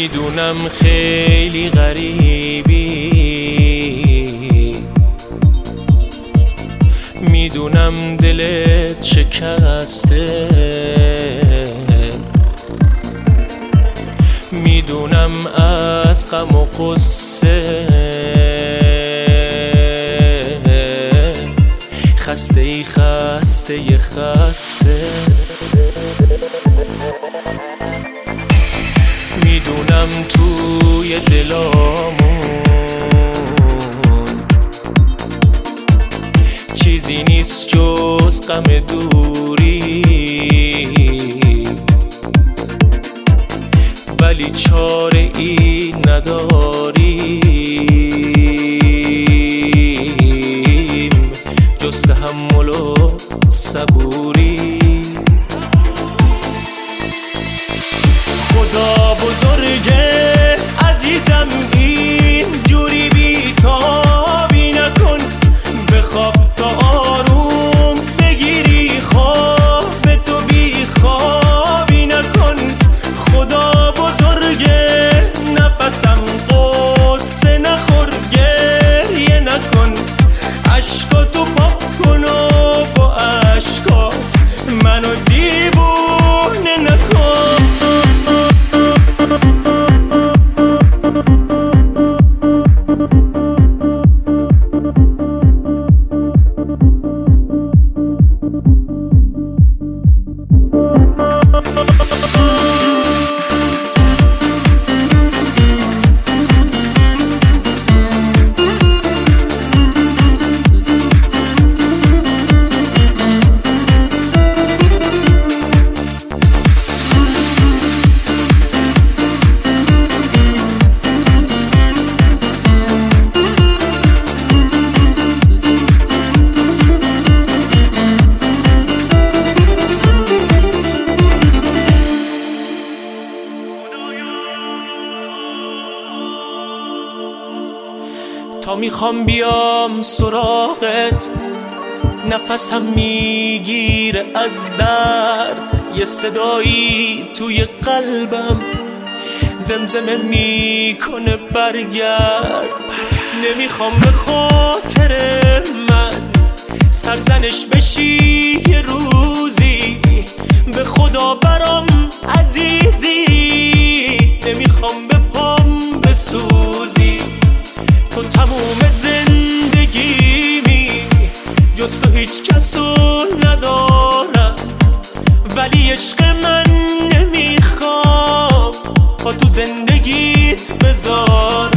میدونم خیلی غریبی، میدونم دلت شکسته، میدونم از غم و غصه خسته ای خسته ی خسته. میدونم توی دلامون چیزی نیست جز غم دوری، ولی چاره ای نداریم جز تحمل و صبوری. خدا بزرگه عزیزم این جوری بی‌تابی نکن، بخواب تا آروم بگیری خواب تو بی‌خوابی نکن. خدا بزرگه نفسم قصه نخور گریه نکن، عشقاتو پاک کن و با عشقات منو دیوونه نکن. تا میخوام بیام سراغت نفسم میگیره از درد، یه صدایی توی قلبم زمزمه میکنه برگرد. نمیخوام به خاطر من سرزنش بشی یه روزی، به خدا برام عزیزی نمیخوام به پام بسوزی. تو تموم زندگیمی جز تو هیچ کسو ندارم، ولی عشق من نمیخوام با تو زندگیت بذارم.